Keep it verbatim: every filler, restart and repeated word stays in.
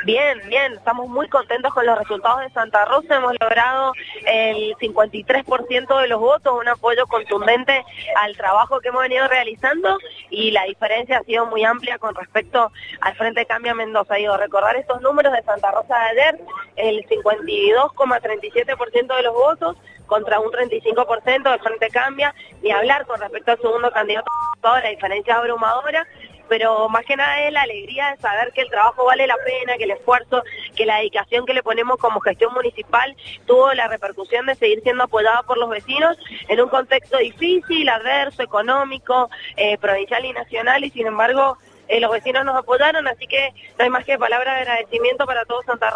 Bien, bien, estamos muy contentos con los resultados de Santa Rosa, hemos logrado el cincuenta y tres por ciento de los votos, un apoyo contundente al trabajo que hemos venido realizando y la diferencia ha sido muy amplia con respecto al Frente Cambia Mendoza. Digo, recordar estos números de Santa Rosa de ayer, el cincuenta y dos coma treinta y siete por ciento de los votos contra un treinta y cinco por ciento del Frente Cambia, ni hablar con respecto al segundo candidato, toda la diferencia es abrumadora. Pero más que nada es la alegría de saber que el trabajo vale la pena, que el esfuerzo, que la dedicación que le ponemos como gestión municipal tuvo la repercusión de seguir siendo apoyada por los vecinos en un contexto difícil, adverso, económico, eh, provincial y nacional, y sin embargo eh, los vecinos nos apoyaron, así que no hay más que palabras de agradecimiento para todos Santa Rosa.